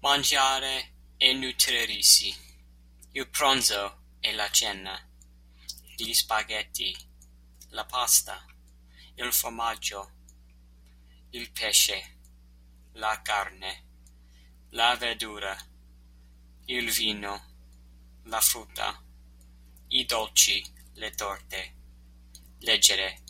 mangiare e nutrirsi, il pranzo e la cena, gli spaghetti, la pasta, il formaggio, il pesce, la carne, la verdura, il vino, la frutta, i dolci, le torte, leggere,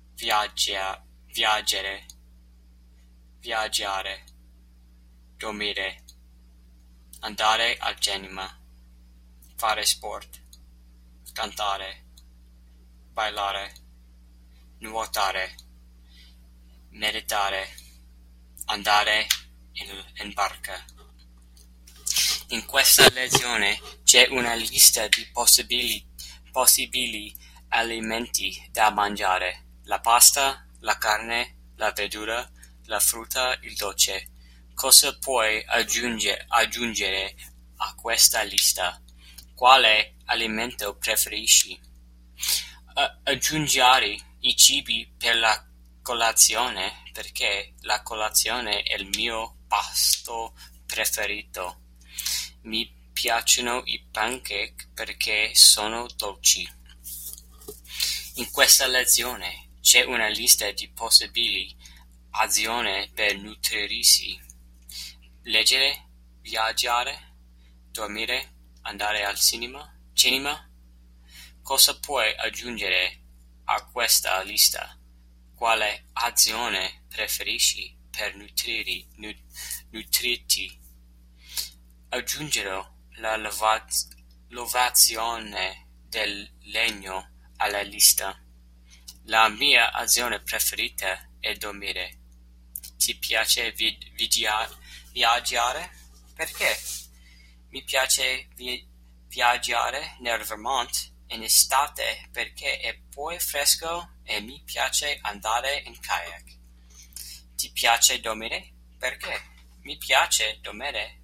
viaggiare, dormire, andare al cinema, fare sport, cantare, ballare, nuotare, meditare, andare in barca. In questa lezione c'è una lista di possibili alimenti da mangiare: la pasta, la carne, la verdura, la frutta, il dolce. Cosa puoi aggiungere a questa lista? Quale alimento preferisci? Aggiungere i cibi per la colazione, perché la colazione è il mio pasto preferito. Mi piacciono i pancake perché sono dolci. In questa lezione c'è una lista di possibili azioni per nutrirsi: leggere, viaggiare, dormire, andare al cinema. Cosa puoi aggiungere a questa lista? Quale azione preferisci per nutrirti? Aggiungerò la lavorazione del legno alla lista. La mia azione preferita è dormire. Ti piace viaggiare? Perché? Mi piace viaggiare nel Vermont in estate perché è poi fresco e mi piace andare in kayak. Ti piace dormire? Perché? Mi piace dormire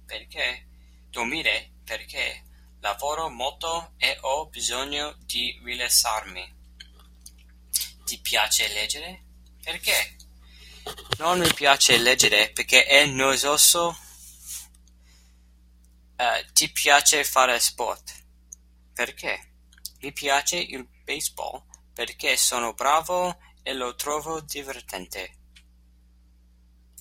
perché lavoro molto e ho bisogno di rilassarmi. Ti piace leggere? Perché? Non mi piace leggere perché è noioso. Ti piace fare sport? Perché? Mi piace il baseball perché sono bravo e lo trovo divertente.